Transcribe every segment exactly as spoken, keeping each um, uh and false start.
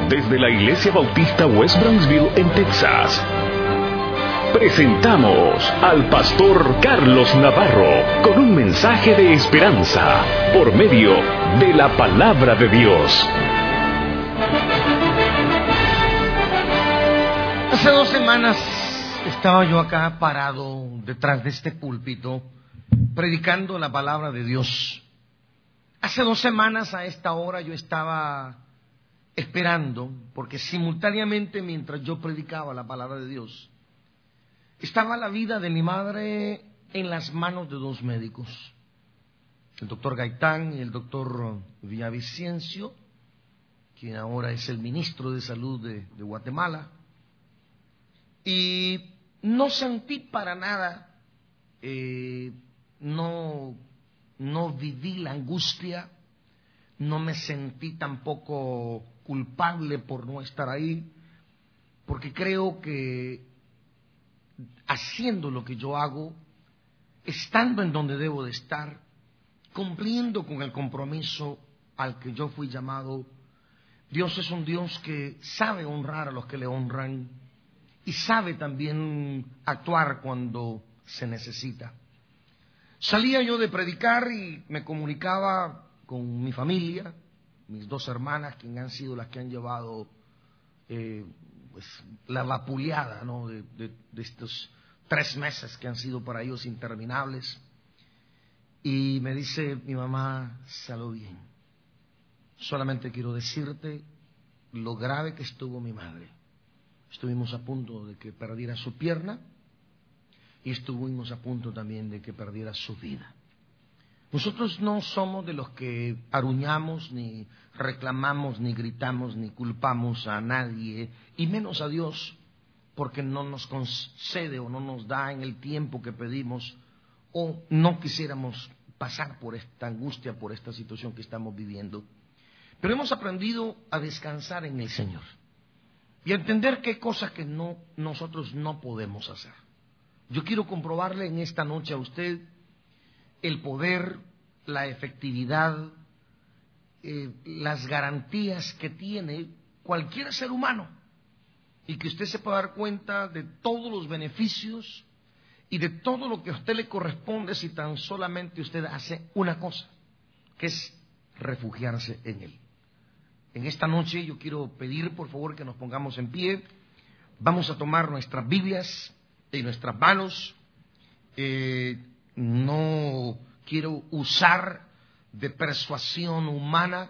desde la Iglesia Bautista West Brownsville en Texas, presentamos al pastor Carlos Navarro con un mensaje de esperanza por medio de la palabra de Dios. Hace dos semanas estaba yo acá parado detrás de este púlpito predicando la palabra de Dios. Hace dos semanas a esta hora yo estaba esperando, porque simultáneamente mientras yo predicaba la palabra de Dios, estaba la vida de mi madre en las manos de dos médicos, el doctor Gaitán y el doctor Villavicencio, quien ahora es el ministro de Salud de, de Guatemala. Y no sentí para nada, eh, no, no viví la angustia, no me sentí tampoco culpable por no estar ahí, porque creo que haciendo lo que yo hago, estando en donde debo de estar, cumpliendo con el compromiso al que yo fui llamado, Dios es un Dios que sabe honrar a los que le honran y sabe también actuar cuando se necesita. Salía yo de predicar y me comunicaba con mi familia, mis dos hermanas, quienes han sido las que han llevado eh, pues, la vapuleada, ¿no? de, de, de estos tres meses que han sido para ellos interminables. Y me dice mi mamá: salió bien. Solamente quiero decirte lo grave que estuvo mi madre. Estuvimos a punto de que perdiera su pierna y estuvimos a punto también de que perdiera su vida. Nosotros no somos de los que aruñamos, ni reclamamos, ni gritamos, ni culpamos a nadie, y menos a Dios, porque no nos concede o no nos da en el tiempo que pedimos, o no quisiéramos pasar por esta angustia, por esta situación que estamos viviendo. Pero hemos aprendido a descansar en el Señor y a entender qué cosas que no, nosotros no podemos hacer. Yo quiero comprobarle en esta noche a usted el poder, la efectividad, eh, las garantías que tiene cualquier ser humano, y que usted se pueda dar cuenta de todos los beneficios y de todo lo que a usted le corresponde si tan solamente usted hace una cosa, que es refugiarse en Él. En esta noche yo quiero pedir por favor que nos pongamos en pie. Vamos a tomar nuestras Biblias en nuestras manos. Eh, no quiero usar de persuasión humana,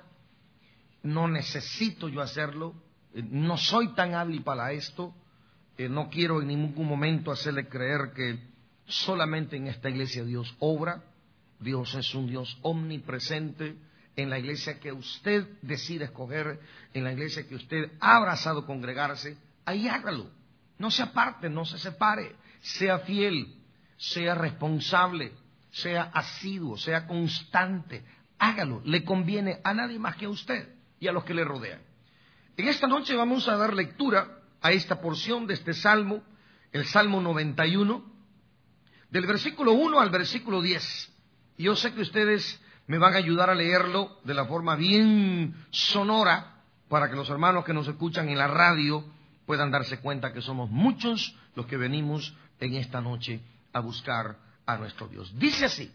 no necesito yo hacerlo, eh, no soy tan hábil para esto, eh, no quiero en ningún momento hacerle creer que solamente en esta iglesia Dios obra. Dios es un Dios omnipresente. En la iglesia que usted decide escoger, en la iglesia que usted ha abrazado congregarse, ahí hágalo. No se aparte, no se separe, sea fiel, sea responsable, sea asiduo, sea constante. Hágalo, le conviene a nadie más que a usted y a los que le rodean. En esta noche vamos a dar lectura a esta porción de este salmo, el Salmo noventa y uno, del versículo uno al versículo diez. Y yo sé que ustedes me van a ayudar a leerlo de la forma bien sonora para que los hermanos que nos escuchan en la radio puedan darse cuenta que somos muchos los que venimos en esta noche a buscar a nuestro Dios. Dice así: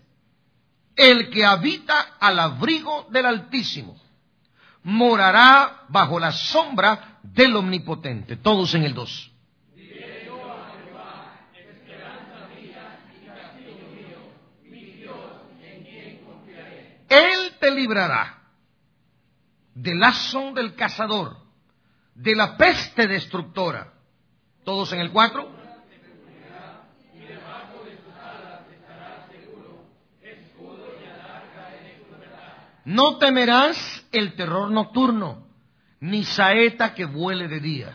el que habita al abrigo del Altísimo morará bajo la sombra del Omnipotente. Todos en el dos. Él te librará del lazo del cazador, de la peste destructora. Todos en el cuatro. No temerás el terror nocturno, ni saeta que vuele de día.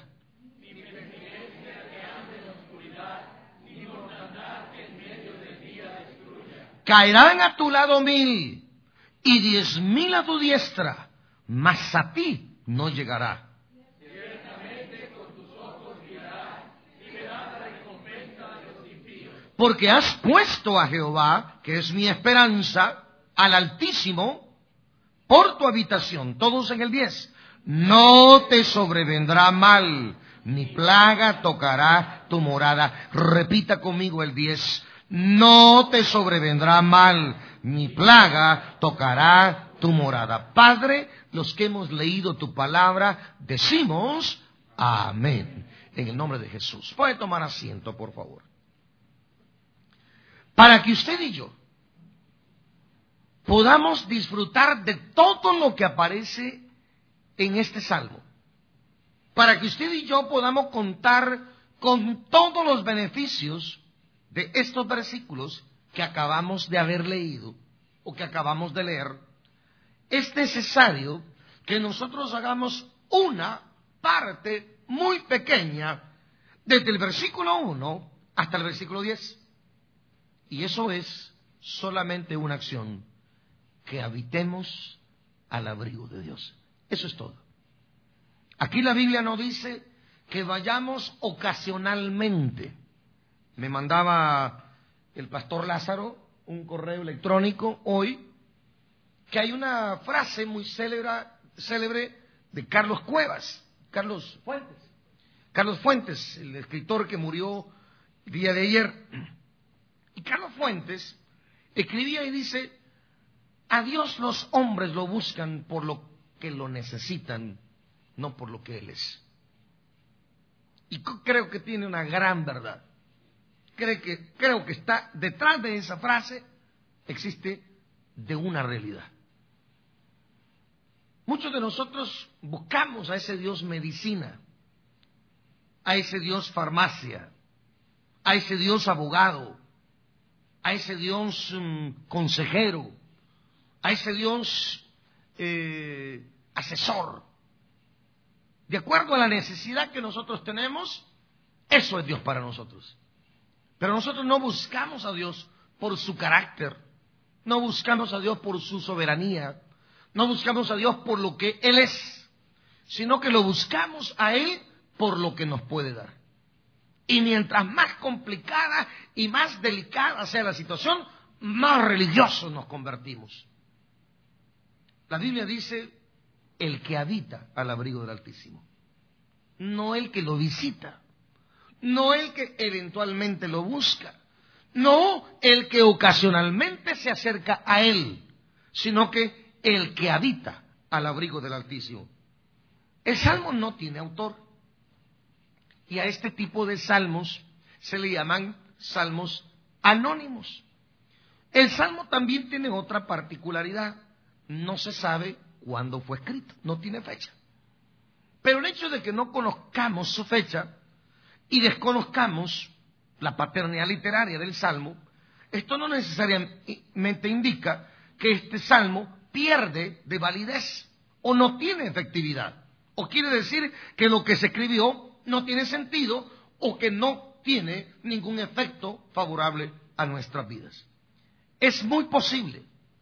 Caerán a tu lado mil y diez mil a tu diestra, mas a ti no llegará. Ciertamente con tus ojos mirarás y verás la recompensa de los impíos. Porque has puesto a Jehová, que es mi esperanza, al Altísimo, por tu habitación. Todos en el diez. no te sobrevendrá mal, ni plaga tocará tu morada. Repita conmigo el diez. No te sobrevendrá mal, ni plaga tocará tu morada. Padre, los que hemos leído tu palabra, decimos amén. En el nombre de Jesús. Puede tomar asiento, por favor. Para que usted y yo podamos disfrutar de todo lo que aparece en este salmo. Para que usted y yo podamos contar con todos los beneficios de estos versículos que acabamos de haber leído o que acabamos de leer, es necesario que nosotros hagamos una parte muy pequeña desde el versículo uno hasta el versículo diez. Y eso es solamente una acción: que habitemos al abrigo de Dios. Eso es todo. Aquí la Biblia no dice que vayamos ocasionalmente. Me mandaba el pastor Lázaro un correo electrónico hoy que hay una frase muy célebre, célebre de Carlos Cuevas, Carlos Fuentes. Carlos Fuentes, el escritor que murió el día de ayer. Y Carlos Fuentes escribía y dice: a Dios los hombres lo buscan por lo que lo necesitan, no por lo que Él es. Y creo que tiene una gran verdad. Creo que, creo que está detrás de esa frase, existe de una realidad. Muchos de nosotros buscamos a ese Dios medicina, a ese Dios farmacia, a ese Dios abogado, a ese Dios um, consejero, a ese Dios eh, asesor. De acuerdo a la necesidad que nosotros tenemos, eso es Dios para nosotros. Pero nosotros no buscamos a Dios por su carácter, no buscamos a Dios por su soberanía, no buscamos a Dios por lo que Él es, sino que lo buscamos a Él por lo que nos puede dar. Y mientras más complicada y más delicada sea la situación, más religiosos nos convertimos. La Biblia dice: el que habita al abrigo del Altísimo, no el que lo visita, no el que eventualmente lo busca, no el que ocasionalmente se acerca a Él, sino que el que habita al abrigo del Altísimo. El salmo no tiene autor, y a este tipo de salmos se le llaman salmos anónimos. El salmo también tiene otra particularidad: no se sabe cuándo fue escrito, no tiene fecha. Pero el hecho de que no conozcamos su fecha y desconozcamos la paternidad literaria del salmo, esto no necesariamente indica que este salmo pierde de validez o no tiene efectividad, o quiere decir que lo que se escribió no tiene sentido o que no tiene ningún efecto favorable a nuestras vidas. Es muy posible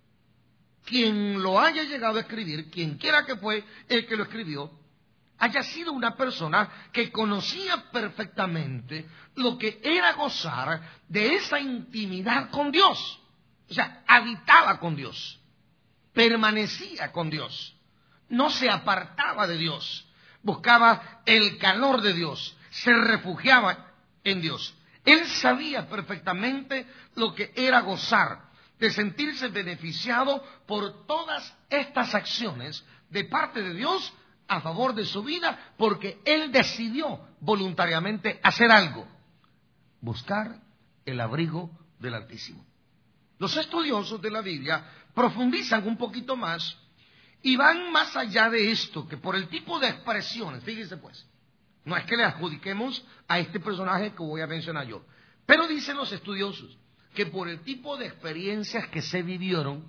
quien lo haya llegado a escribir, quien quiera que fue el que lo escribió, haya sido una persona que conocía perfectamente lo que era gozar de esa intimidad con Dios. O sea, habitaba con Dios, permanecía con Dios, no se apartaba de Dios, buscaba el calor de Dios, se refugiaba en Dios. Él sabía perfectamente lo que era gozar, de sentirse beneficiado por todas estas acciones de parte de Dios a favor de su vida, porque Él decidió voluntariamente hacer algo: buscar el abrigo del Altísimo. Los estudiosos de la Biblia profundizan un poquito más y van más allá de esto, que por el tipo de expresiones, fíjense pues, no es que le adjudiquemos a este personaje que voy a mencionar yo, pero dicen los estudiosos que por el tipo de experiencias que se vivieron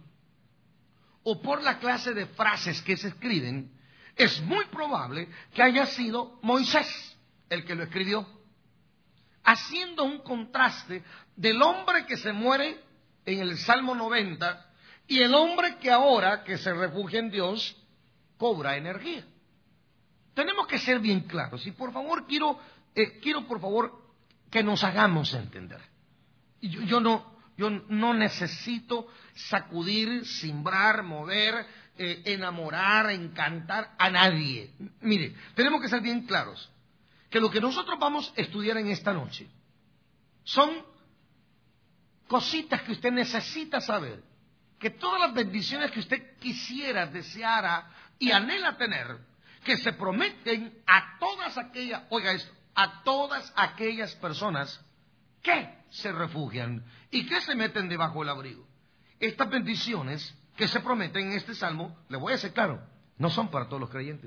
o por la clase de frases que se escriben, es muy probable que haya sido Moisés el que lo escribió, haciendo un contraste del hombre que se muere en el Salmo noventa y el hombre que ahora, que se refugia en Dios, cobra energía. Tenemos que ser bien claros y por favor quiero, eh, quiero por favor que nos hagamos entender. Yo, yo, no, yo no necesito sacudir, cimbrar, mover eh, enamorar, encantar a nadie. Mire, tenemos que ser bien claros que lo que nosotros vamos a estudiar en esta noche son cositas que usted necesita saber, que todas las bendiciones que usted quisiera, deseara y anhela tener, que se prometen a todas aquellas, oiga esto, a todas aquellas personas que se refugian y que se meten debajo del abrigo. Estas bendiciones que se prometen en este salmo, le voy a decir claro, no son para todos los creyentes.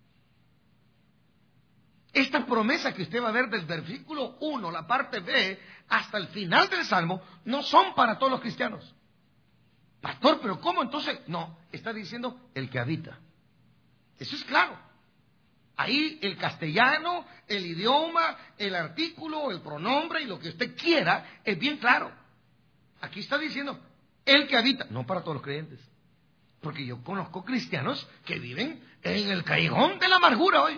Esta promesa que usted va a ver del versículo uno, la parte B, hasta el final del salmo, no son para todos los cristianos. Pastor, pero ¿cómo entonces? No, está diciendo el que habita. Eso es claro. Ahí el castellano, el idioma, el artículo, el pronombre y lo que usted quiera es bien claro. Aquí está diciendo el que habita, no para todos los creyentes. Porque yo conozco cristianos que viven en el callejón de la amargura hoy.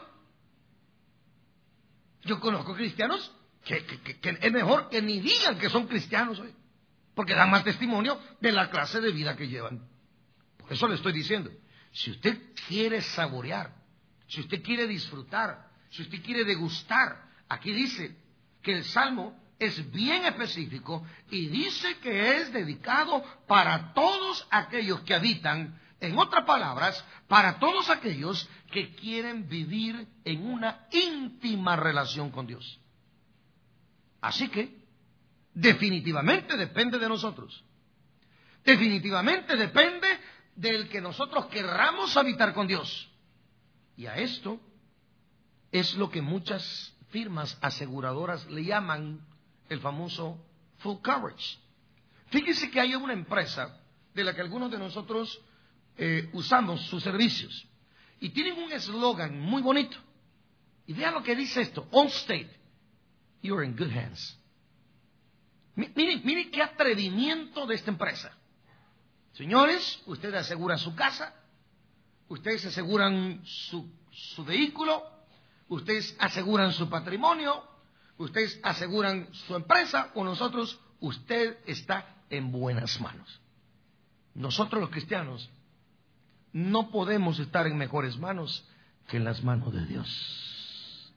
Yo conozco cristianos que, que, que, que es mejor que ni digan que son cristianos hoy, porque dan mal testimonio de la clase de vida que llevan. Por eso le estoy diciendo, si usted quiere saborear, si usted quiere disfrutar, si usted quiere degustar, aquí dice que el salmo es bien específico y dice que es dedicado para todos aquellos que habitan, en otras palabras, para todos aquellos que quieren vivir en una íntima relación con Dios. Así que, definitivamente depende de nosotros. Definitivamente depende del que nosotros querramos habitar con Dios. Y a esto es lo que muchas firmas aseguradoras le llaman el famoso full coverage. Fíjese que hay una empresa de la que algunos de nosotros eh, usamos sus servicios y tienen un eslogan muy bonito. Y vean lo que dice esto: Allstate, you're in good hands. Miren, miren qué atrevimiento de esta empresa. Señores, ustedes aseguran su casa, ustedes aseguran su, su vehículo, ustedes aseguran su patrimonio, ustedes aseguran su empresa, o nosotros, usted está en buenas manos. Nosotros los cristianos no podemos estar en mejores manos que en las manos de Dios.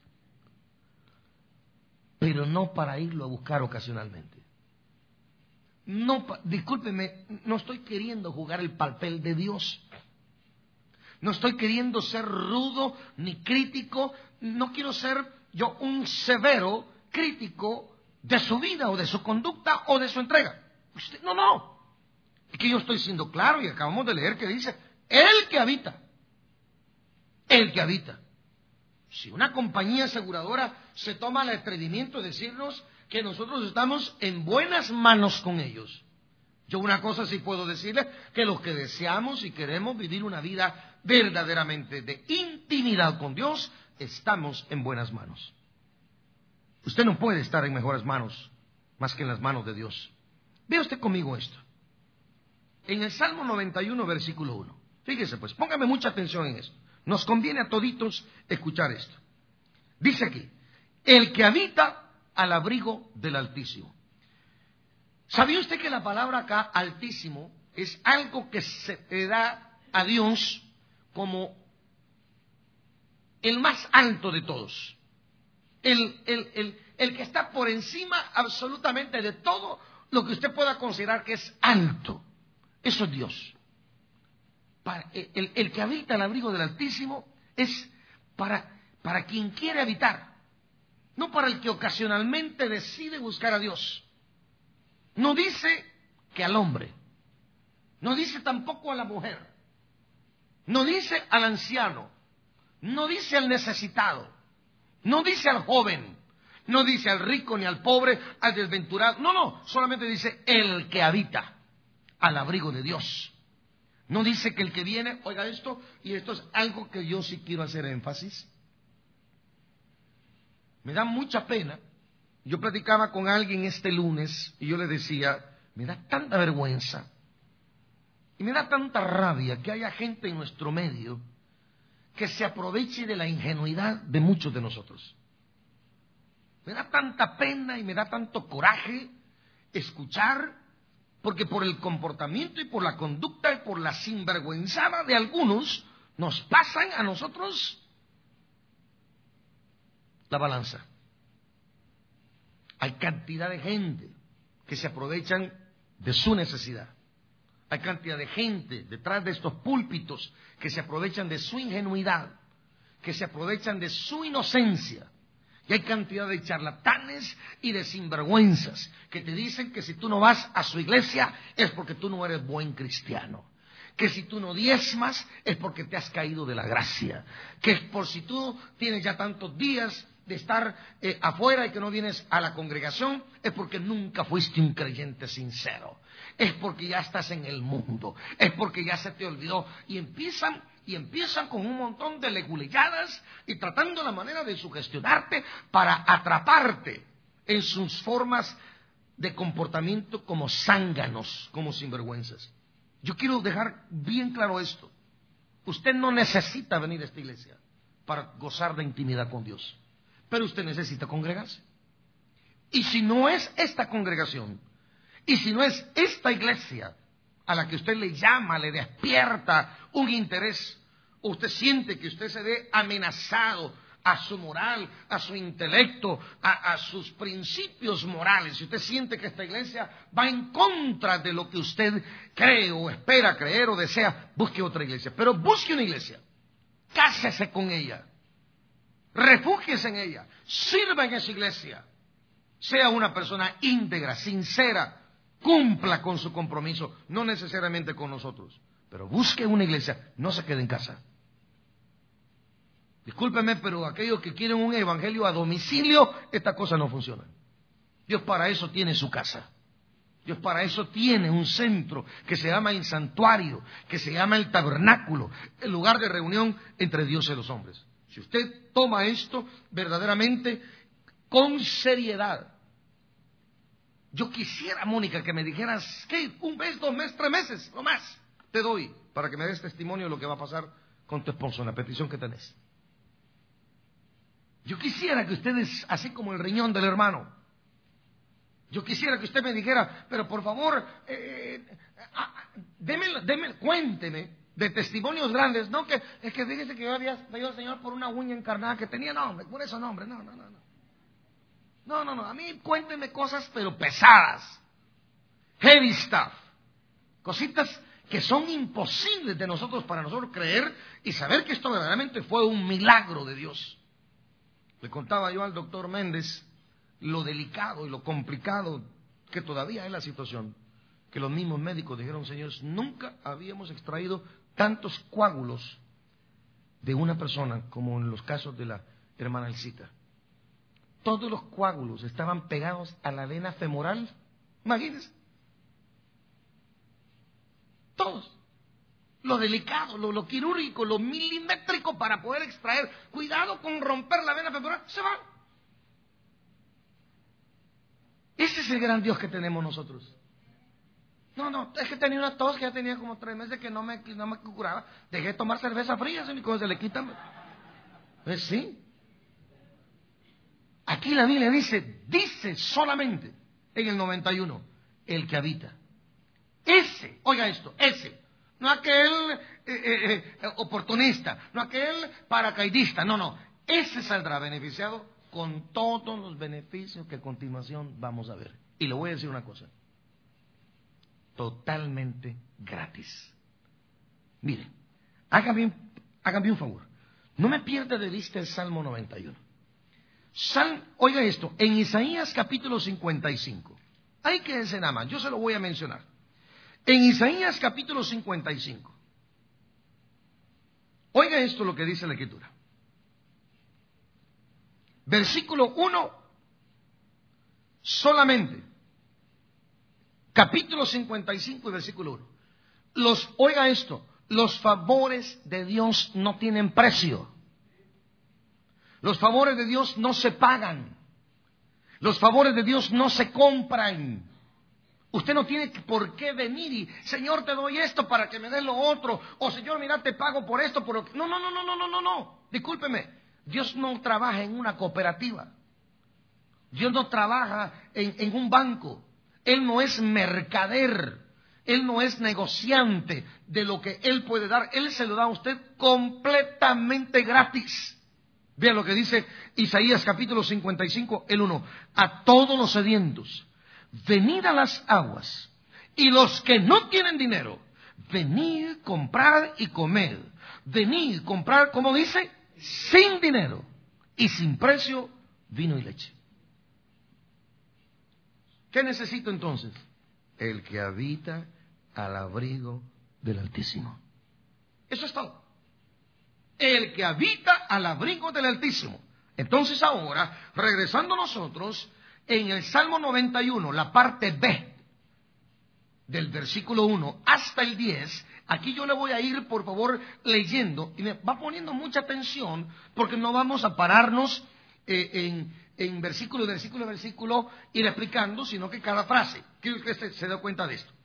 Pero no para irlo a buscar ocasionalmente. No, discúlpeme, no estoy queriendo jugar el papel de Dios. No estoy queriendo ser rudo ni crítico. No quiero ser yo un severo crítico de su vida o de su conducta o de su entrega. Usted, no, no. Es que yo estoy siendo claro y acabamos de leer que dice el que habita. El que habita. Si una compañía aseguradora se toma el atrevimiento de decirnos que nosotros estamos en buenas manos con ellos, yo una cosa sí puedo decirles, que los que deseamos y queremos vivir una vida verdaderamente de intimidad con Dios, estamos en buenas manos. Usted no puede estar en mejores manos más que en las manos de Dios. Vea usted conmigo esto. En el Salmo noventa y uno, versículo uno. Fíjese pues, póngame mucha atención en esto. Nos conviene a toditos escuchar esto. Dice aquí: el que habita al abrigo del Altísimo. ¿Sabía usted que la palabra acá, Altísimo, es algo que se le da a Dios como el más alto de todos? El, el, el, el que está por encima absolutamente de todo lo que usted pueda considerar que es alto. Eso es Dios. Para, el, el que habita al abrigo del Altísimo es para, para quien quiere habitar, no para el que ocasionalmente decide buscar a Dios. No dice que al hombre, no dice tampoco a la mujer, no dice al anciano, no dice al necesitado, no dice al joven, no dice al rico ni al pobre, al desventurado. No, no, solamente dice el que habita al abrigo de Dios. No dice que el que viene, oiga esto, y esto es algo que yo sí quiero hacer énfasis. Me da mucha pena. Yo platicaba con alguien este lunes y yo le decía, me da tanta vergüenza y me da tanta rabia que haya gente en nuestro medio que se aproveche de la ingenuidad de muchos de nosotros. Me da tanta pena y me da tanto coraje escuchar Porque por el comportamiento y por la conducta y por la sinvergüenzada de algunos, nos pasan a nosotros la balanza. Hay cantidad de gente que se aprovechan de su necesidad. Hay cantidad de gente detrás de estos púlpitos que se aprovechan de su ingenuidad, que se aprovechan de su inocencia. Y hay cantidad de charlatanes y de sinvergüenzas que te dicen que si tú no vas a su iglesia es porque tú no eres buen cristiano. Que si tú no diezmas es porque te has caído de la gracia. Que por si tú tienes ya tantos días de estar eh, afuera y que no vienes a la congregación es porque nunca fuiste un creyente sincero. Es porque ya estás en el mundo. Es porque ya se te olvidó. Y empiezan... Y empiezan con un montón de leguleyadas y tratando la manera de sugestionarte para atraparte en sus formas de comportamiento como zánganos, como sinvergüenzas. Yo quiero dejar bien claro esto. Usted no necesita venir a esta iglesia para gozar de intimidad con Dios, pero usted necesita congregarse. Y si no es esta congregación, y si no es esta iglesia a la que usted le llama, le despierta un interés, o usted siente que usted se ve amenazado a su moral, a su intelecto, a, a sus principios morales, si usted siente que esta iglesia va en contra de lo que usted cree o espera creer o desea, busque otra iglesia. Pero busque una iglesia, cásese con ella, refúgiese en ella, sirva en esa iglesia, sea una persona íntegra, sincera, cumpla con su compromiso, no necesariamente con nosotros, pero busque una iglesia, no se quede en casa. Discúlpeme, pero aquellos que quieren un evangelio a domicilio, esta cosa no funciona. Dios para eso tiene su casa. Dios para eso tiene un centro que se llama el santuario, que se llama el tabernáculo, el lugar de reunión entre Dios y los hombres. Si usted toma esto verdaderamente con seriedad. Yo quisiera, Mónica, que me dijeras, ¿qué? Un mes, dos meses, tres meses, no más. Te doy para que me des testimonio de lo que va a pasar con tu esposo, en la petición que tenés. Yo quisiera que ustedes, así como el riñón del hermano, yo quisiera que usted me dijera, pero por favor, eh, deme, deme, cuénteme de testimonios grandes, no que es que fíjese que yo había pedido al Señor por una uña encarnada que tenía nombre, por eso nombre, no, no, no, no. No, no, no, a mí cuéntenme cosas pero pesadas, heavy stuff, cositas que son imposibles de nosotros para nosotros creer y saber que esto verdaderamente fue un milagro de Dios. Le contaba yo al doctor Méndez lo delicado y lo complicado que todavía es la situación, que los mismos médicos dijeron, señores, nunca habíamos extraído tantos coágulos de una persona como en los casos de la hermana Elcita. Todos los coágulos estaban pegados a la vena femoral, imagínense. Todos. Lo delicado, lo, lo quirúrgico, lo milimétrico para poder extraer. Cuidado con romper la vena femoral, se va. Ese es el gran Dios que tenemos nosotros. No, no, es que tenía una tos que ya tenía como tres meses que no me, no me curaba. Dejé de tomar cerveza fría, y cuando se le quitan. Pues sí. Aquí la Biblia dice, dice solamente en el noventa y uno, el que habita. Ese, oiga esto, ese. No aquel eh, eh, eh, oportunista, no aquel paracaidista, no, no. Ese saldrá beneficiado con todos los beneficios que a continuación vamos a ver. Y le voy a decir una cosa. Totalmente gratis. Miren, hágame, hágame un favor. No me pierda de vista el Salmo noventa y uno. Sal, oiga esto, en Isaías capítulo cincuenta y cinco. Hay que decir nada más, yo se lo voy a mencionar. En Isaías capítulo cincuenta y cinco. Oiga esto lo que dice la Escritura. Versículo uno solamente. Capítulo cincuenta y cinco y versículo uno. Los, oiga esto, los favores de Dios no tienen precio. Los favores de Dios no se pagan. Los favores de Dios no se compran. Usted no tiene por qué venir y, Señor, te doy esto para que me des lo otro. O, Señor, mira, te pago por esto. Por lo que... No, no, no, no, no, no, no, no. Discúlpeme. Dios no trabaja en una cooperativa. Dios no trabaja en, en un banco. Él no es mercader. Él no es negociante de lo que Él puede dar. Él se lo da a usted completamente gratis. Vean lo que dice Isaías capítulo cincuenta y cinco, el uno. A todos los sedientos, venid a las aguas. Y los que no tienen dinero, venid, comprar y comed. Venid, comprar, ¿cómo dice? Sin dinero y sin precio, vino y leche. ¿Qué necesito entonces? El que habita al abrigo del Altísimo. Eso es todo. El que habita al abrigo del Altísimo. Entonces ahora, regresando nosotros, en el Salmo noventa y uno, la parte B, del versículo uno hasta el diez, aquí yo le voy a ir, por favor, leyendo, y me va poniendo mucha atención, porque no vamos a pararnos eh, en, en versículo, versículo, versículo, ir explicando, sino que cada frase. Quiero que usted se dé cuenta de esto.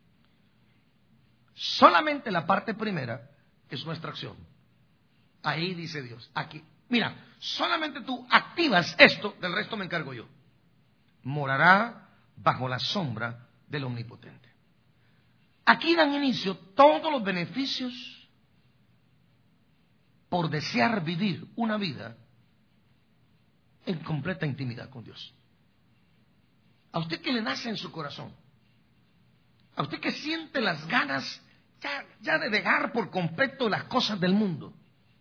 Solamente la parte primera es nuestra acción. Ahí dice Dios, aquí. Mira, solamente tú activas esto, del resto me encargo yo. Morará bajo la sombra del Omnipotente. Aquí dan inicio todos los beneficios por desear vivir una vida en completa intimidad con Dios. A usted que le nace en su corazón, a usted que siente las ganas ya, ya de dejar por completo las cosas del mundo,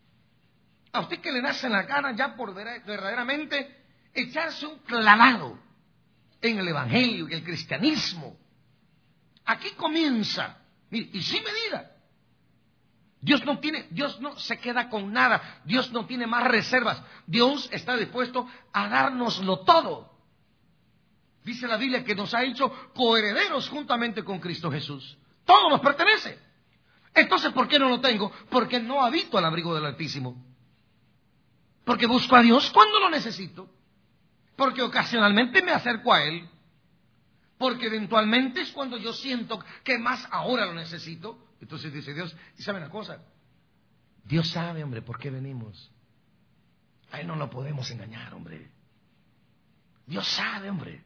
a usted que le nacen las ganas ya por verdaderamente echarse un clavado en el Evangelio y el cristianismo. Aquí comienza, mire, y sin medida. Dios no tiene, Dios no se queda con nada, Dios no tiene más reservas, Dios está dispuesto a dárnoslo todo. Dice la Biblia que nos ha hecho coherederos juntamente con Cristo Jesús. Todo nos pertenece. Entonces, ¿por qué no lo tengo? Porque no habito al abrigo del Altísimo. Porque busco a Dios cuando lo necesito. Porque ocasionalmente me acerco a Él. Porque eventualmente es cuando yo siento que más ahora lo necesito. Entonces dice Dios, y sabe una cosa, Dios sabe, hombre, por qué venimos. A Él no lo podemos engañar, hombre. Dios sabe, hombre.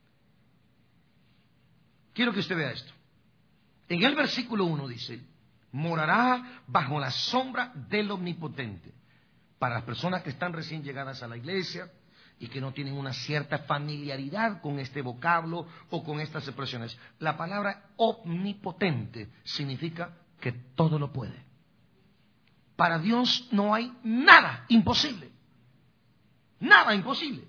Quiero que usted vea esto. En el versículo uno dice, morará bajo la sombra del Omnipotente. Para las personas que están recién llegadas a la iglesia y que no tienen una cierta familiaridad con este vocablo o con estas expresiones, la palabra omnipotente significa que todo lo puede. Para Dios no hay nada imposible. Nada imposible.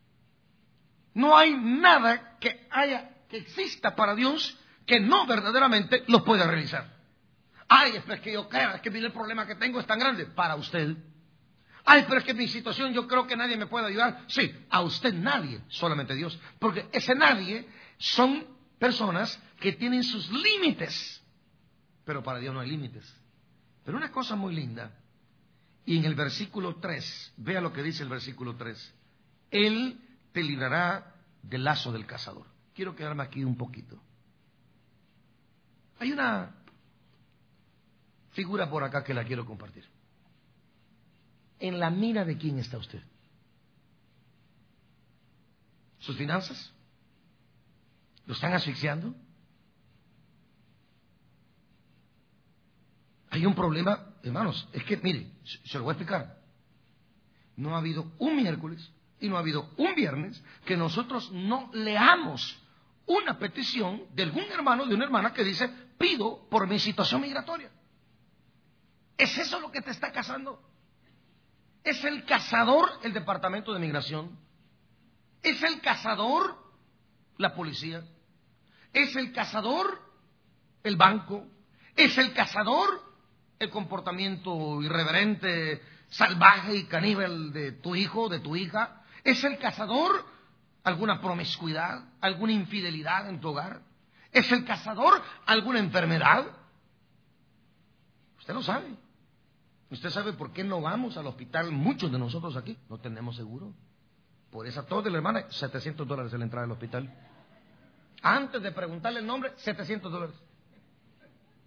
No hay nada que haya, que exista para Dios que no verdaderamente lo pueda realizar. Ay, es que yo creo, es que mire el problema que tengo es tan grande. Para usted. Ay, pero es que mi situación yo creo que nadie me puede ayudar. Sí, a usted nadie, solamente Dios. Porque ese nadie son personas que tienen sus límites. Pero para Dios no hay límites. Pero una cosa muy linda. Y en el versículo tres, vea lo que dice el versículo tres. Él te librará del lazo del cazador. Quiero quedarme aquí un poquito. Hay una figura por acá que la quiero compartir. ¿En la mira de quién está usted? ¿Sus finanzas? ¿Lo están asfixiando? Hay un problema, hermanos, es que, mire, se lo voy a explicar. No ha habido un miércoles y no ha habido un viernes que nosotros no leamos una petición de algún hermano, de una hermana que dice, pido por mi situación migratoria. ¿Es eso lo que te está casando? ¿Es el cazador el Departamento de Migración? ¿Es el cazador la policía? ¿Es el cazador el banco? ¿Es el cazador el comportamiento irreverente, salvaje y caníbal de tu hijo, de tu hija? ¿Es el cazador alguna promiscuidad, alguna infidelidad en tu hogar? ¿Es el cazador alguna enfermedad? Usted lo sabe. ¿Usted sabe por qué no vamos al hospital? Muchos de nosotros aquí no tenemos seguro. Por esa tos de la hermana, setecientos dólares en la entrada al hospital. Antes de preguntarle el nombre, setecientos dólares.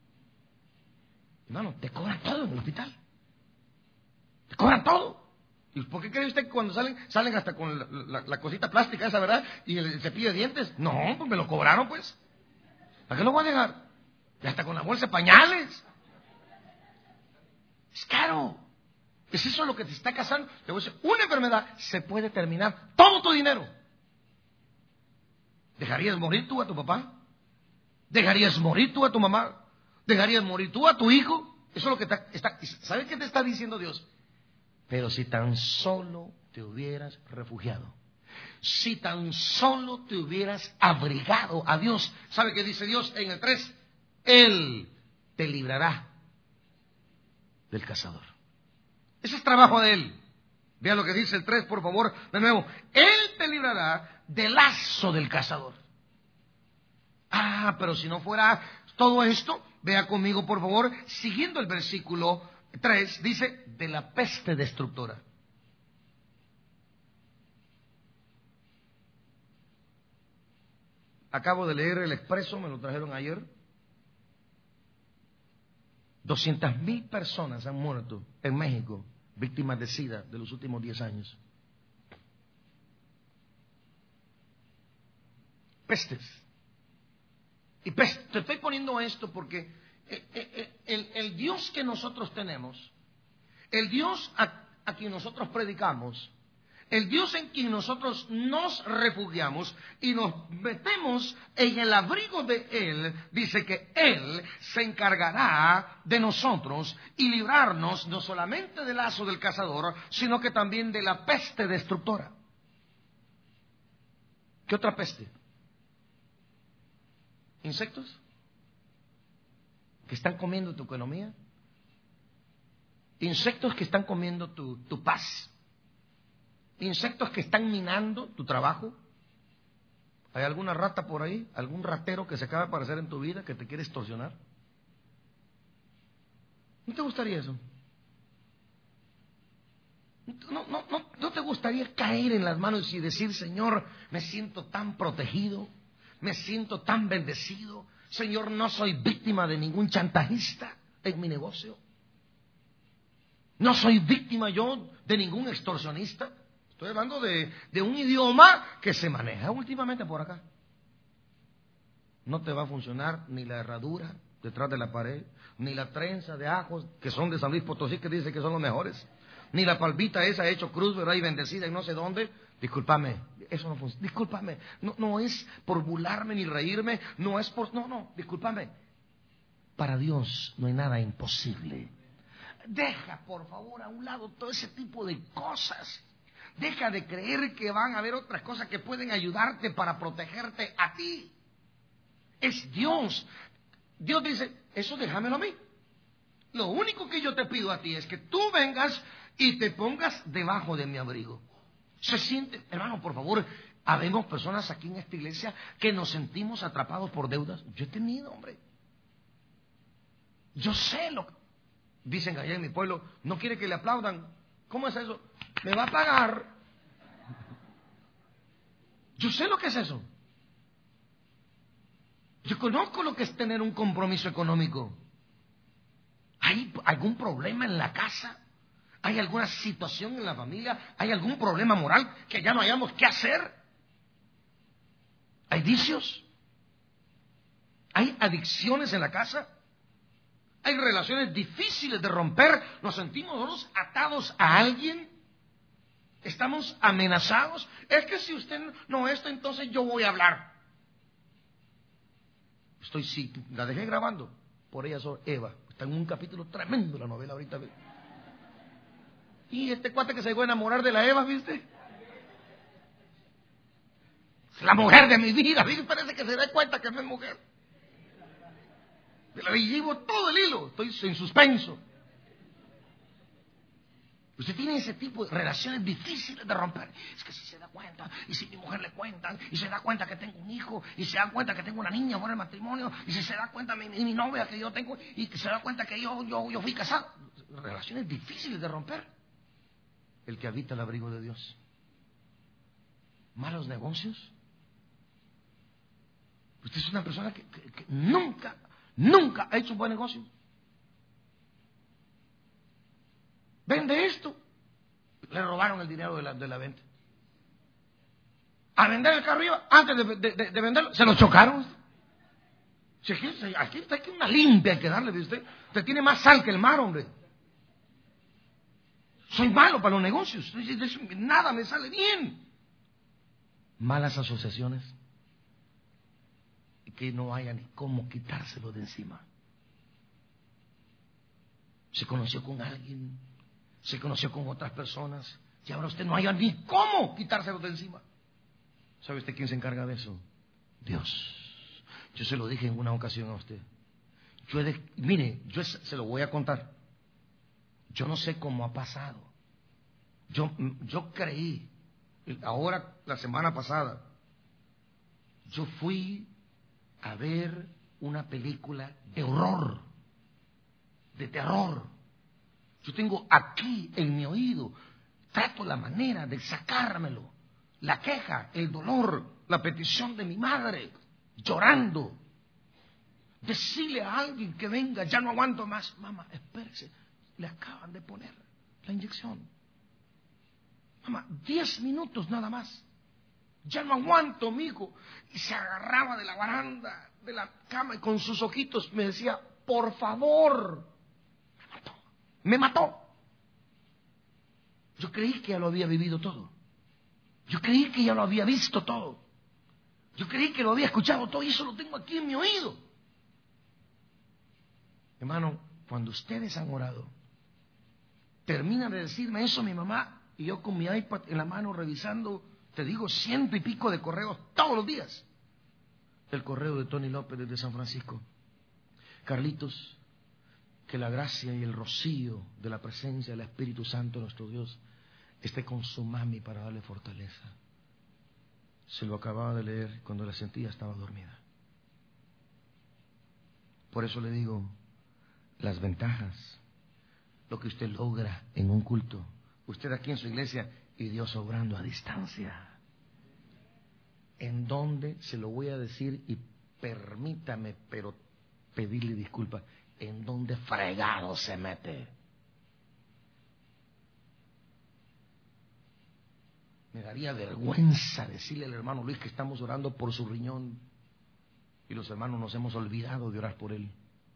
Hermano, te cobran todo en el hospital. Te cobran todo. ¿Y por qué cree usted que cuando salen, salen hasta con la, la, la cosita plástica esa, verdad? Y el cepillo de dientes. No, pues me lo cobraron, pues. ¿Para qué lo voy a dejar? Y hasta con la bolsa de pañales. Es caro. ¿Es eso lo que te está casando? Te voy a decir, una enfermedad se puede terminar todo tu dinero. ¿Dejarías morir tú a tu papá? ¿Dejarías morir tú a tu mamá? ¿Dejarías morir tú a tu hijo? Eso es lo que está... está ¿Sabes qué te está diciendo Dios? Pero si tan solo te hubieras refugiado, si tan solo te hubieras abrigado a Dios, ¿sabe qué dice Dios en el tres? Él te librará del cazador. Ese es trabajo de Él. Vea lo que dice el tres, por favor, de nuevo. Él te librará del lazo del cazador. Ah, pero si no fuera todo esto, vea conmigo, por favor, siguiendo el versículo tres, dice, de la peste destructora. Acabo de leer el Expreso, me lo trajeron ayer. Doscientas mil personas han muerto en México, víctimas de SIDA, de los últimos diez años. Pestes. Y peste. Te estoy poniendo esto porque el, el, el Dios que nosotros tenemos, el Dios a, a quien nosotros predicamos, el Dios en quien nosotros nos refugiamos y nos metemos en el abrigo de Él, dice que Él se encargará de nosotros y librarnos no solamente del lazo del cazador, sino que también de la peste destructora. ¿Qué otra peste? ¿Insectos? ¿Que están comiendo tu economía? ¿Insectos que están comiendo tu, tu paz? ¿Insectos que están minando tu trabajo? ¿Hay alguna rata por ahí? ¿Algún ratero que se acaba de aparecer en tu vida que te quiere extorsionar? ¿No te gustaría eso? ¿No, no, no, no te gustaría caer en las manos y decir, Señor, me siento tan protegido, me siento tan bendecido, Señor, no soy víctima de ningún chantajista en mi negocio? No soy víctima yo de ningún extorsionista. Estoy hablando de, de un idioma que se maneja últimamente por acá. No te va a funcionar ni la herradura detrás de la pared, ni la trenza de ajos que son de San Luis Potosí, que dice que son los mejores, ni la palmita esa hecho cruz, ¿verdad? Y bendecida y no sé dónde. Discúlpame, eso no funciona. Discúlpame, no, no es por burlarme ni reírme, no es por... No, no, discúlpame. Para Dios no hay nada imposible. Deja, por favor, a un lado todo ese tipo de cosas. Deja de creer que van a haber otras cosas que pueden ayudarte para protegerte a ti. Es Dios. Dios dice, eso déjamelo a mí. Lo único que yo te pido a ti es que tú vengas y te pongas debajo de mi abrigo. Se siente, hermano, por favor, habemos personas aquí en esta iglesia que nos sentimos atrapados por deudas. Yo he tenido, hombre. Yo sé lo que... Dicen allá en mi pueblo, no quiere que le aplaudan. ¿Cómo es eso? Me va a pagar. Yo sé lo que es eso. Yo conozco lo que es tener un compromiso económico. ¿Hay algún problema en la casa? ¿Hay alguna situación en la familia? ¿Hay algún problema moral que ya no hayamos qué hacer? ¿Hay vicios? ¿Hay adicciones en la casa? ¿Hay relaciones difíciles de romper? ¿Nos sentimos nosotros atados a alguien? ¿Estamos amenazados? Es que si usted no esto, entonces yo voy a hablar. Estoy, sí, la dejé grabando. Por ella soy Eva. Está en un capítulo tremendo la novela ahorita. Y este cuate que se llegó a enamorar de la Eva, ¿viste? Es la mujer de mi vida. ¿Viste? Parece que se da cuenta que no es mujer. Le llevo todo el hilo. Estoy en suspenso. Usted tiene ese tipo de relaciones difíciles de romper. Es que si se da cuenta, y si mi mujer le cuentan, y se da cuenta que tengo un hijo, y se da cuenta que tengo una niña por el matrimonio, y si se da cuenta mi, mi novia que yo tengo, y se da cuenta que yo, yo, yo fui casado. Relaciones difíciles de romper. El que habita el abrigo de Dios. Malos negocios. Usted es una persona que, que, que nunca, nunca ha hecho un buen negocio. Vende esto. Le robaron el dinero de la, de la venta. A vender el carro iba, antes de, de, de, de venderlo, se lo chocaron. Si aquí, aquí está aquí una limpia hay que darle, ¿ve usted? Usted tiene más sal que el mar, hombre. Soy malo para los negocios. Nada me sale bien. Malas asociaciones. Y que no haya ni cómo quitárselo de encima. Se conoció con alguien, se conoció con otras personas, y ahora usted no haya ni cómo quitárselo de encima. ¿Sabe usted quién se encarga de eso? Dios. Yo se lo dije en una ocasión a usted. Yo he de, mire, yo se lo voy a contar. Yo no sé cómo ha pasado. Yo, yo creí, ahora la semana pasada, yo fui a ver una película de horror, de terror. Yo tengo aquí en mi oído, trato la manera de sacármelo, la queja, el dolor, la petición de mi madre, llorando. Decirle a alguien que venga, ya no aguanto más. Mamá, espérese, le acaban de poner la inyección. Mamá, diez minutos nada más. Ya no aguanto, mijo. Y se agarraba de la baranda de la cama y con sus ojitos me decía, por favor. Me mató. Me mató. Yo creí que ya lo había vivido todo. Yo creí que ya lo había visto todo. Yo creí que lo había escuchado todo y eso lo tengo aquí en mi oído. Hermano, cuando ustedes han orado, terminan de decirme eso mi mamá y yo con mi iPad en la mano revisando, te digo, ciento y pico de correos todos los días. El correo de Tony López desde San Francisco. Carlitos, que la gracia y el rocío de la presencia del Espíritu Santo nuestro Dios esté con su mami para darle fortaleza. Se lo acababa de leer cuando la sentía, estaba dormida. Por eso le digo, las ventajas, lo que usted logra en un culto, usted aquí en su iglesia y Dios obrando a distancia. ¿En dónde? Se lo voy a decir y permítame, pero pedirle disculpas. ¿En dónde fregado se mete? Me daría vergüenza decirle al hermano Luis que estamos orando por su riñón y los hermanos nos hemos olvidado de orar por él.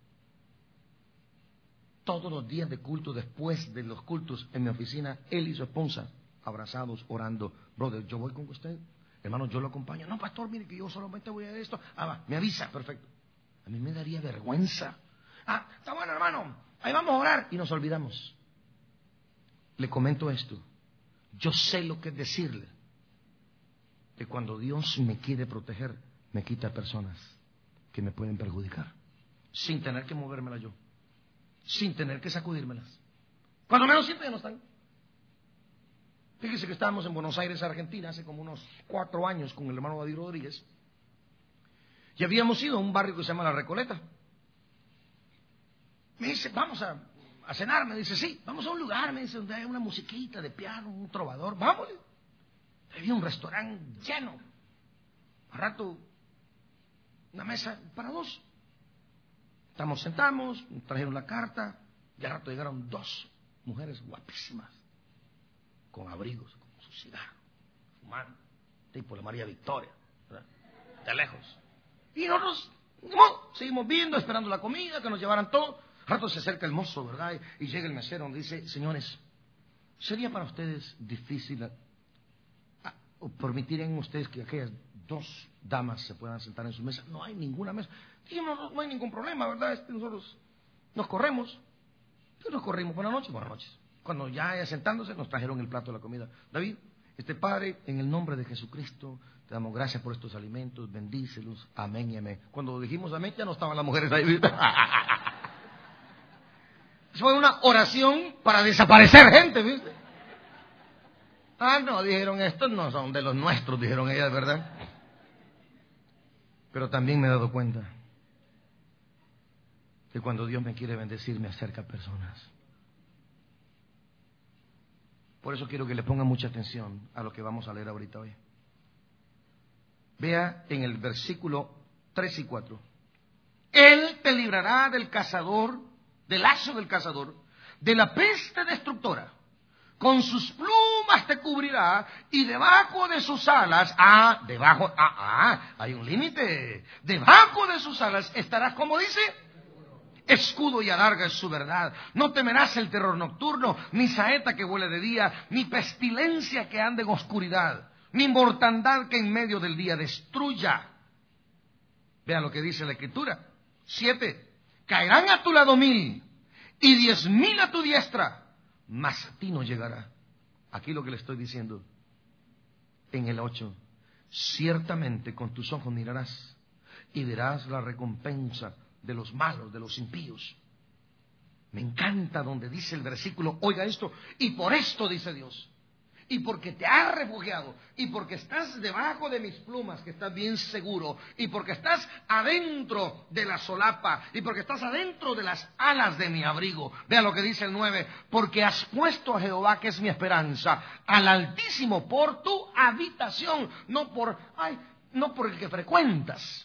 Todos los días de culto, después de los cultos en mi oficina, él y su esposa abrazados, orando. Brother, yo voy con usted. Hermano, yo lo acompaño. No, pastor, mire que yo solamente voy a esto. Ah, va, me avisa, perfecto. A mí me daría vergüenza. Ah, está bueno, hermano, ahí vamos a orar. Y nos olvidamos. Le comento esto. Yo sé lo que es decirle que cuando Dios me quiere proteger, me quita personas que me pueden perjudicar, sin tener que movérmela yo, sin tener que sacudírmelas. Cuando menos siempre ya no están. Fíjese que estábamos en Buenos Aires, Argentina, hace como unos cuatro años con el hermano David Rodríguez, y habíamos ido a un barrio que se llama La Recoleta. Me dice, vamos a, a cenar, me dice, sí, vamos a un lugar, me dice, donde hay una musiquita de piano, un trovador, vámonos. Había un restaurante lleno, a rato una mesa para dos. Estamos sentamos, trajeron la carta, y al rato llegaron dos mujeres guapísimas, con abrigos, con su cigarro, fumando, tipo la María Victoria, ¿verdad? De lejos. Y nosotros, no, seguimos viendo, esperando la comida, que nos llevaran todo. Al rato se acerca el mozo, ¿verdad? Y, y llega el mesero y dice, señores, ¿sería para ustedes difícil a, a, o permitirían ustedes que aquellas dos damas se puedan sentar en su mesa? No hay ninguna mesa. Dijimos, no, no hay ningún problema, ¿verdad? Este, nosotros nos corremos. ¿Qué nos corrimos? Buenas noches, buenas noches. Cuando ya sentándose nos trajeron el plato de la comida. David, este Padre, en el nombre de Jesucristo, te damos gracias por estos alimentos, bendícelos, amén y amén. Cuando dijimos amén ya no estaban las mujeres ahí. Fue una oración para desaparecer gente, ¿viste? Ah, no, dijeron, estos no son de los nuestros, dijeron ellas, ¿verdad? Pero también me he dado cuenta que cuando Dios me quiere bendecir me acerca a personas. Por eso quiero que le ponga mucha atención a lo que vamos a leer ahorita hoy. Vea en el versículo tres y cuatro. Él te librará del cazador, del lazo del cazador, de la peste destructora. Con sus plumas plumas te cubrirá y debajo de sus alas, ah, debajo, ah, ah, hay un límite. Debajo de sus alas estarás, como dice, escudo y adarga es su verdad. No temerás el terror nocturno, ni saeta que vuele de día, ni pestilencia que ande en oscuridad, ni mortandad que en medio del día destruya. Vean lo que dice la Escritura. Siete. Caerán a tu lado mil y diez mil a tu diestra, mas a ti no llegará. Aquí lo que le estoy diciendo. En el ocho. Ciertamente con tus ojos mirarás y verás la recompensa de los malos, de los impíos. Me encanta donde dice el versículo, oiga esto, y por esto dice Dios, y porque te has refugiado, y porque estás debajo de mis plumas, que estás bien seguro, y porque estás adentro de la solapa, y porque estás adentro de las alas de mi abrigo. Vea lo que dice el nueve, porque has puesto a Jehová, que es mi esperanza, al Altísimo por tu habitación, no por, ay, no por el que frecuentas.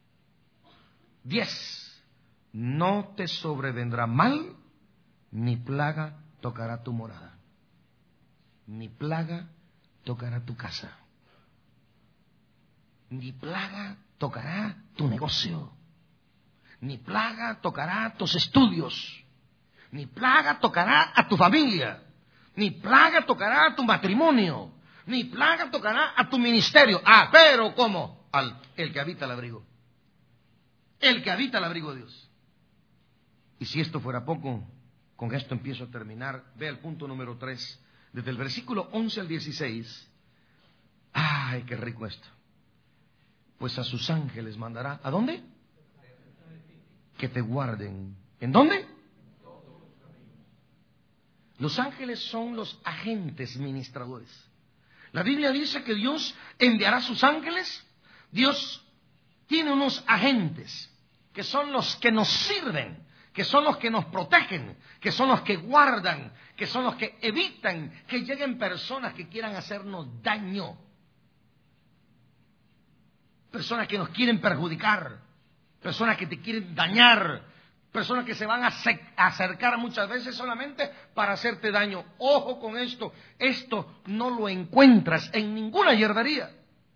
Diez, no te sobrevendrá mal, ni plaga tocará tu morada. Ni plaga tocará tu casa. Ni plaga tocará tu negocio. Ni plaga tocará tus estudios. Ni plaga tocará a tu familia. Ni plaga tocará a tu matrimonio. Ni plaga tocará a tu ministerio. Ah, pero ¿cómo? Al el que habita el abrigo. El que habita el abrigo de Dios. Y si esto fuera poco, con esto empiezo a terminar. Ve el punto número tres. Desde el versículo once al dieciséis. ¡Ay, qué rico esto! Pues a sus ángeles mandará. ¿A dónde? Que te guarden. ¿En dónde? Los ángeles son los agentes ministradores. La Biblia dice que Dios enviará sus ángeles. Dios tiene unos agentes que son los que nos sirven, que son los que nos protegen, que son los que guardan, que son los que evitan que lleguen personas que quieran hacernos daño, personas que nos quieren perjudicar, personas que te quieren dañar, personas que se van a acercar muchas veces solamente para hacerte daño. Ojo con esto, esto no lo encuentras en ninguna hierbería.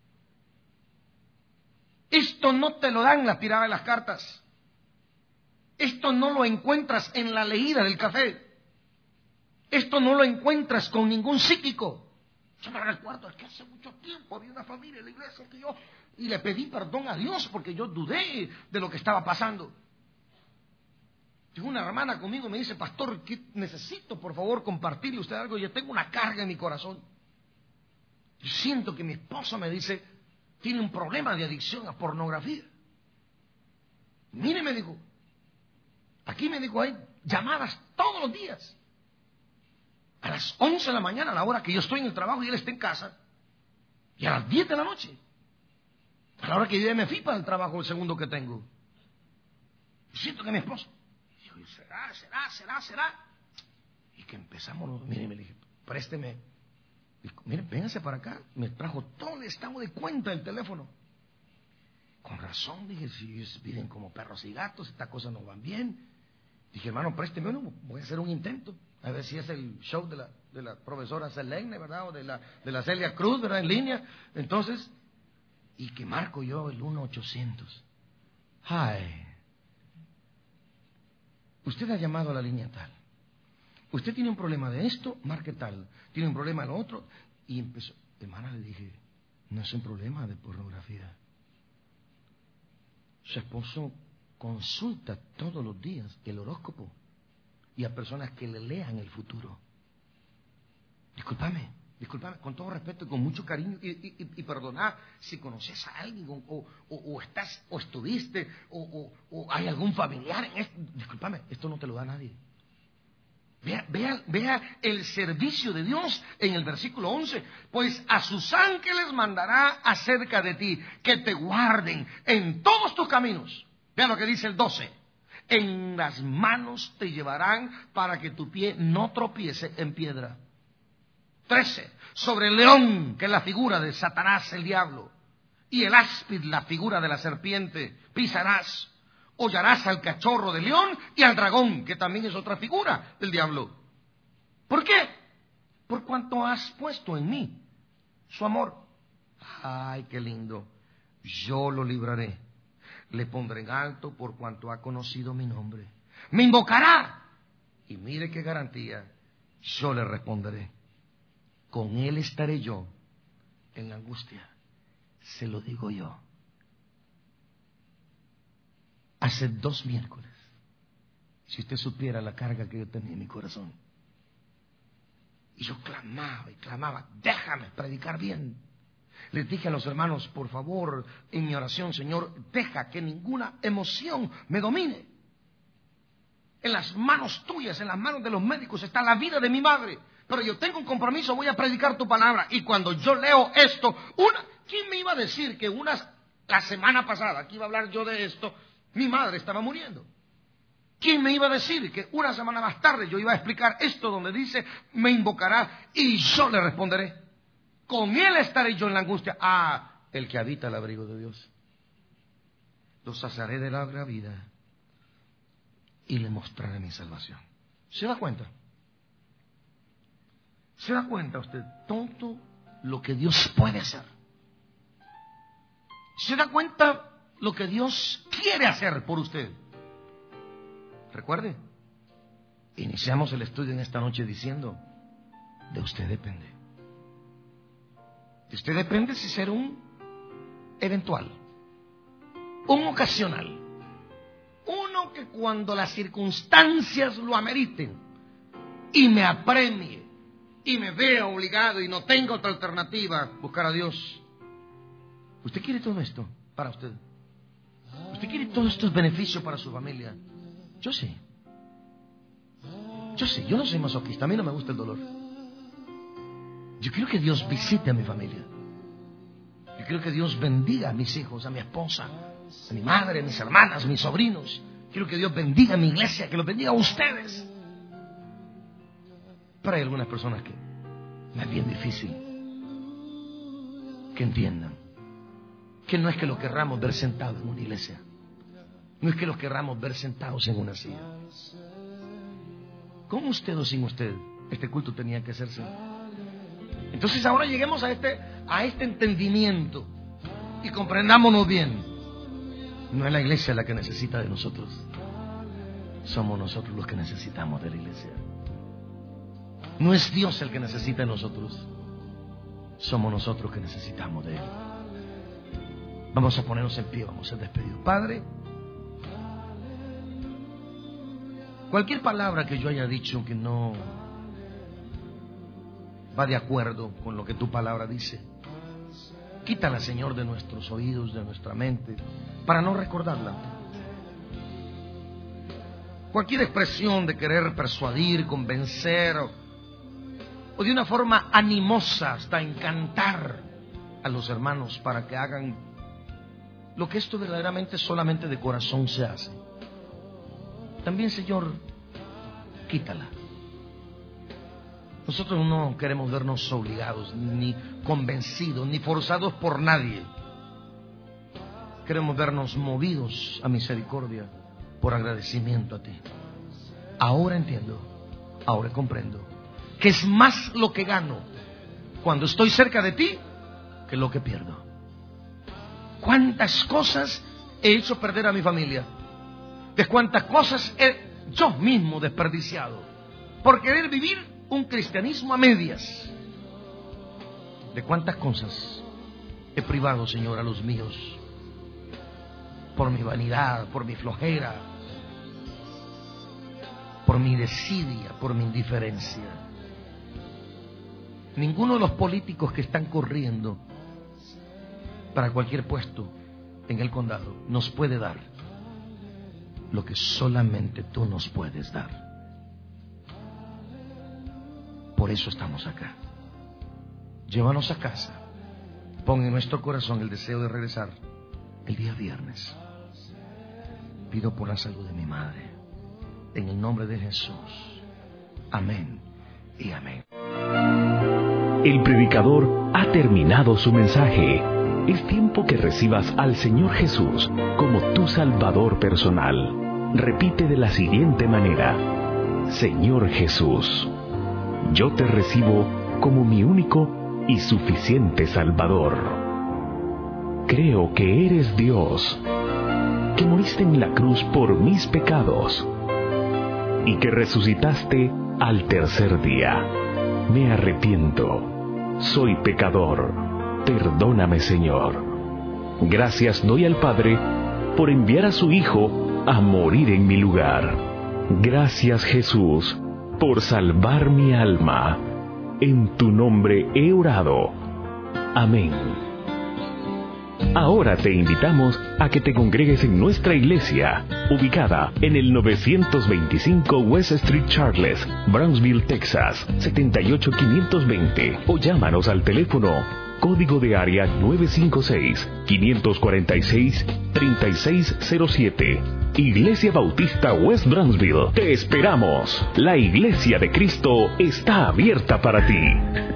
Esto no te lo dan la tirada de las cartas. Esto no lo encuentras en la leída del café. Esto no lo encuentras con ningún psíquico. Yo me recuerdo, es que hace mucho tiempo había una familia en la iglesia que yo, y le pedí perdón a Dios porque yo dudé de lo que estaba pasando. Llegó una hermana conmigo y me dice, pastor, ¿qué necesito por favor compartirle usted algo? Yo tengo una carga en mi corazón. Yo siento que mi esposo me dice, tiene un problema de adicción a pornografía. Mire, me dijo, aquí me dijo, hay llamadas todos los días. A las once de la mañana, a la hora que yo estoy en el trabajo y él está en casa. Y a las diez de la noche. A la hora que yo ya me fui para el trabajo, el segundo que tengo. Y siento que mi esposo. Dijo, será, será, será, será. Y que empezamos, mire, me dije, présteme. Dijo, mire, véngase para acá. Me trajo todo el estado de cuenta del teléfono. Con razón, dije, si ellos viven como perros y gatos, estas cosas no van bien. Dije, hermano, présteme uno, voy a hacer un intento. A ver si es el show de la, de la profesora Selene, ¿verdad? O de la, de la Celia Cruz, ¿verdad? En línea. Entonces, y que marco yo el uno ochocientos. Ay. Usted ha llamado a la línea tal. Usted tiene un problema de esto, marque tal. Tiene un problema de lo otro. Y empezó. Hermana, le dije, no es un problema de pornografía. Su esposo consulta todos los días el horóscopo y a personas que le lean el futuro. Discúlpame, discúlpame, con todo respeto y con mucho cariño y, y, y perdoná si conoces a alguien o, o, o estás o estuviste o, o, o hay algún familiar en esto. Discúlpame, esto no te lo da nadie. Vea, vea, vea el servicio de Dios en el versículo once. Pues a sus ángeles mandará acerca de ti, que te guarden en todos tus caminos. Vea lo que dice el doce. En las manos te llevarán para que tu pie no tropiece en piedra. trece. Sobre el león, que es la figura de Satanás, el diablo, y el áspid, la figura de la serpiente, pisarás. Hollarás al cachorro de león y al dragón, que también es otra figura del diablo. ¿Por qué? por cuanto has puesto en mí su amor. Ay, qué lindo. Yo lo libraré. Le pondré en alto por cuanto ha conocido mi nombre. Me invocará. Y mire qué garantía. Yo le responderé. Con él estaré yo en la angustia. Se lo digo yo. Hace dos miércoles, si usted supiera la carga que yo tenía en mi corazón. Y yo clamaba y clamaba, déjame predicar bien. Les dije a los hermanos, por favor, en mi oración, Señor, deja que ninguna emoción me domine. En las manos tuyas, en las manos de los médicos está la vida de mi madre. Pero yo tengo un compromiso, voy a predicar tu palabra. Y cuando yo leo esto, una, ¿quién me iba a decir que una, la semana pasada, que iba a hablar yo de esto, mi madre estaba muriendo? ¿Quién me iba a decir que una semana más tarde yo iba a explicar esto donde dice, me invocará y yo le responderé? Con él estaré yo en la angustia. Ah, el que habita el abrigo de Dios. Lo saciaré de larga vida y le mostraré mi salvación. ¿Se da cuenta? ¿Se da cuenta usted todo lo que Dios puede hacer? ¿Se da cuenta lo que Dios quiere hacer por usted? Recuerde, iniciamos el estudio en esta noche diciendo, de usted depende. De usted depende si ser un eventual, un ocasional, uno que cuando las circunstancias lo ameriten y me apremie y me vea obligado y no tengo otra alternativa, buscar a Dios. ¿Usted quiere todo esto para usted? ¿Usted quiere todos estos beneficios para su familia? Yo sí. Yo sí, yo no soy masoquista, a mí no me gusta el dolor. Yo quiero que Dios visite a mi familia. Yo quiero que Dios bendiga a mis hijos, a mi esposa, a mi madre, a mis hermanas, a mis sobrinos. Quiero que Dios bendiga a mi iglesia, que los bendiga a ustedes. Pero hay algunas personas que me es bien difícil que entiendan que no es que lo querramos ver sentados en una iglesia. No es que los querramos ver sentados en una silla. Con usted o sin usted, este culto tenía que hacerse. Entonces ahora lleguemos a este, a este entendimiento y comprendámonos bien. No es la iglesia la que necesita de nosotros. Somos nosotros los que necesitamos de la iglesia. No es Dios el que necesita de nosotros. Somos nosotros que necesitamos de Él. Vamos a ponernos en pie, vamos a despedir. Padre, cualquier palabra que yo haya dicho que no va de acuerdo con lo que tu palabra dice, quítala, Señor, de nuestros oídos, de nuestra mente, para no recordarla. Cualquier expresión de querer persuadir, convencer, o, o de una forma animosa hasta encantar a los hermanos para que hagan lo que esto verdaderamente solamente de corazón se hace. También, Señor, quítala. Nosotros no queremos vernos obligados, ni convencidos, ni forzados por nadie. Queremos vernos movidos a misericordia por agradecimiento a ti. Ahora entiendo, ahora comprendo que es más lo que gano cuando estoy cerca de ti que lo que pierdo. ¿Cuántas cosas he hecho perder a mi familia? ¿De cuántas cosas he yo mismo desperdiciado por querer vivir un cristianismo a medias? ¿De cuántas cosas he privado, Señor, a los míos por mi vanidad, por mi flojera, por mi desidia, por mi indiferencia? Ninguno de los políticos que están corriendo para cualquier puesto en el condado nos puede dar lo que solamente tú nos puedes dar. Por eso estamos acá. Llévanos a casa. Pon en nuestro corazón el deseo de regresar el día viernes. Pido por la salud de mi madre, en el nombre de Jesús. Amén y amén. El predicador ha terminado su mensaje. Es tiempo que recibas al Señor Jesús como tu Salvador personal. Repite de la siguiente manera: Señor Jesús, yo te recibo como mi único y suficiente Salvador. Creo que eres Dios, que moriste en la cruz por mis pecados y que resucitaste al tercer día. Me arrepiento. Soy pecador. Perdóname, Señor. Gracias doy al Padre por enviar a su Hijo a morir en mi lugar. Gracias, Jesús, por salvar mi alma. En tu nombre he orado. Amén. Ahora te invitamos a que te congregues en nuestra iglesia, ubicada en el novecientos veinticinco West Street Charles, Brownsville, Texas, setenta y ocho quinientos veinte, o llámanos al teléfono código de área nueve cinco seis, cinco cuatro seis, tres seis cero siete. Iglesia Bautista West Brownsville. Te esperamos. La Iglesia de Cristo está abierta para ti.